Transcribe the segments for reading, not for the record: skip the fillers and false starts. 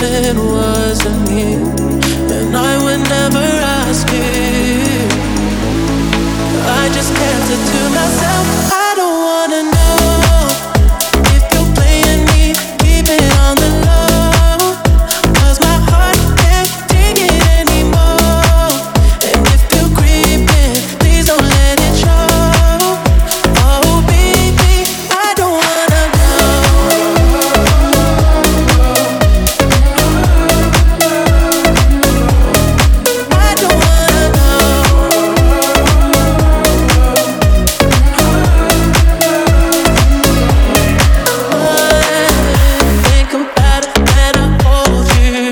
feeling wasn't me, and I would never ask you. I just kept it to myself. I don't wanna know if you're playing me, keep it on the low, 'cause my heart can't take it anymore. And if you're creeping, please don't let it show. Oh baby, I don't wanna know. I don't wanna think about it when I hold you.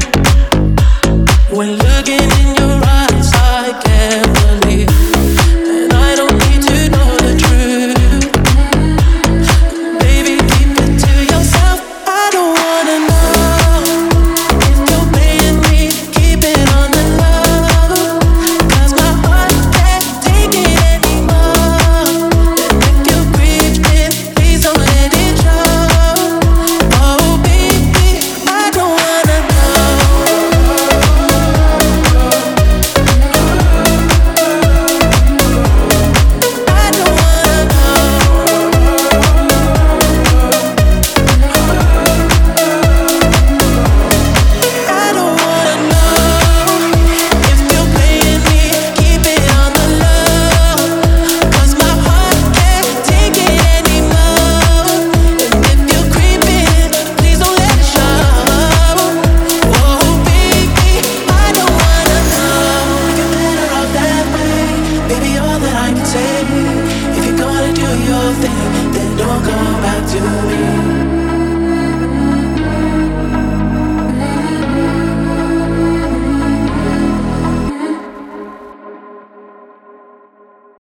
When looking in your eyes, I can't believe, and I don't need to know the truth. Baby, keep it to yourself. I don't wanna know if you're playing me, keep it on the low, 'cause my heart can't take it anymore. And if you're creeping, please don't let it show. Oh baby, I don't wanna know. I don't wanna know. I don't wanna know if you're playing me, keep it on the low, 'cause my heart can't take it anymore. And if you're creeping, please don't let it show. Oh baby, I don't wanna know. You're better off that way, baby. All that I can say.